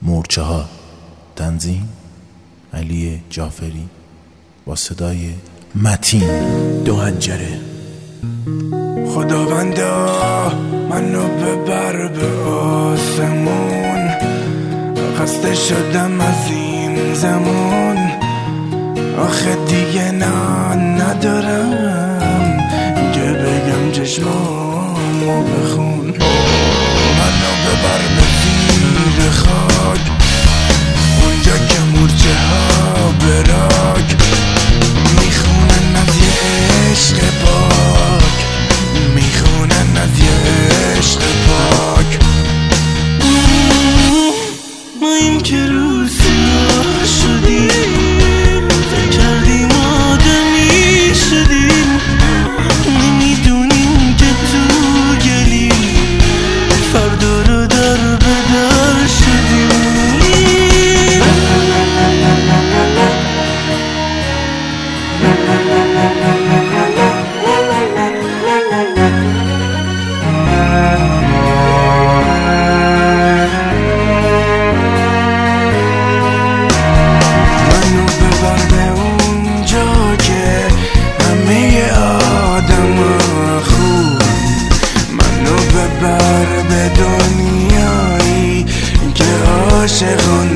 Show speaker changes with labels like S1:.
S1: مورچه ها. تنظیم علی جعفری با صدای متین دوهنجره.
S2: خداوندا منو ببر به آسمون، خسته شدم از این زمان. آخه دیگه ندارم که بگم چشمامو بخون. منو ببر به زیر خاک، اونجا که مورچه ها براک میخونن از یه عشق پاک، میخونن از یه عشق پاک. ما این که رو سیاه شدیم، فکر کردیم آدمی شدیم، نمیدونیم که تو گلی فردا رو در بدر شدیم. عاشقان